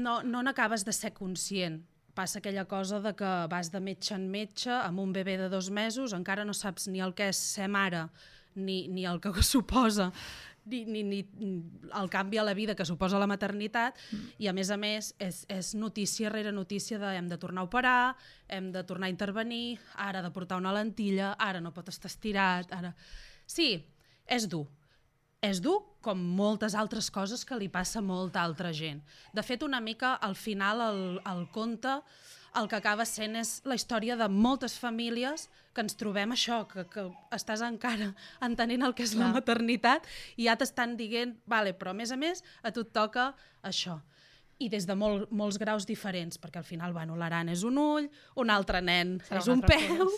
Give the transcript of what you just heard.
no n'acabes de ser conscient. Passa aquella cosa de que vas de metge en metge amb un bebè de 2 mesos, encara no saps ni el que és ser mare, ni el que suposa, ni el canvi a la vida que suposa la maternitat, i a més és notícia rere notícia de hem de tornar a operar, hem de tornar a intervenir, ara ha de portar una lentilla, ara no pot estar estirat, ara... Sí, és dur. És dur com moltes altres coses que li passa a molta altra gent. De fet, una mica al final el conte el que acaba sent és la història de moltes famílies que ens trobem això, que estàs encara entenent el que és la maternitat i ja t'estan dient, vale, però a més a tu et toca això. I des de molts graus diferents, perquè al final, bueno, l'Aran és un ull, un altre nen és un peu,